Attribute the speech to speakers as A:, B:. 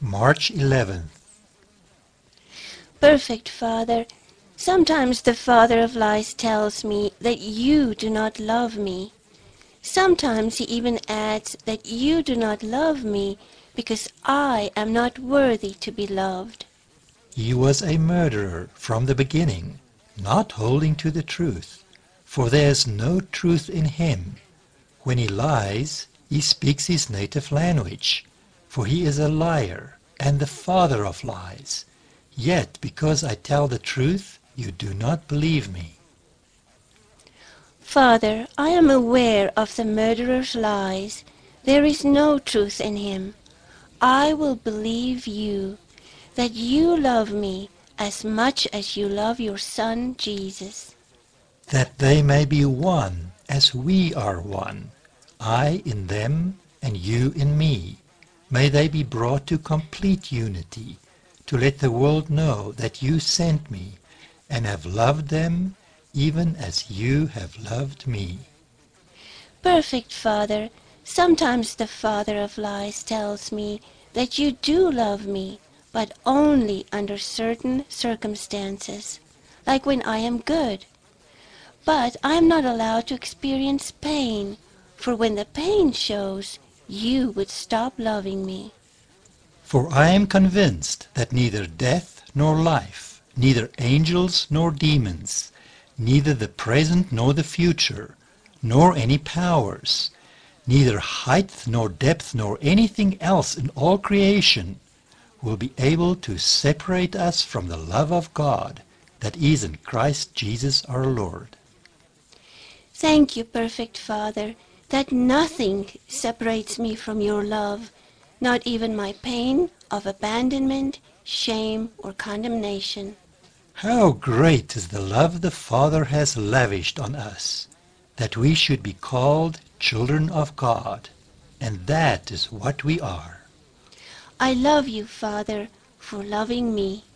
A: March 11th.
B: Perfect Father, sometimes the father of lies tells me that you do not love me. Sometimes he even adds that you do not love me because I am not worthy to be loved.
A: He was a murderer from the beginning, not holding to the truth, for there is no truth in him. When he lies, he speaks his native language, for he is a liar and the father of lies. Yet because I tell the truth, you do not believe me.
B: Father, I am aware of the murderer's lies. There is no truth in him. I will believe you, that you love me as much as you love your Son, Jesus.
A: That they may be one as we are one, I in them and you in me. May they be brought to complete unity, to let the world know that you sent me and have loved them even as you have loved me.
B: Perfect Father, sometimes the father of lies tells me that you do love me, but only under certain circumstances, like when I am good. But I am not allowed to experience pain, for when the pain shows, you would stop loving me.
A: For I am convinced that neither death nor life, neither angels nor demons, neither the present nor the future, nor any powers, neither height nor depth nor anything else in all creation will be able to separate us from the love of God that is in Christ Jesus our Lord.
B: Thank you, perfect Father, that nothing separates me from your love, not even my pain of abandonment, shame, or condemnation.
A: How great is the love the Father has lavished on us, that we should be called children of God, and that is what we are.
B: I love you, Father, for loving me.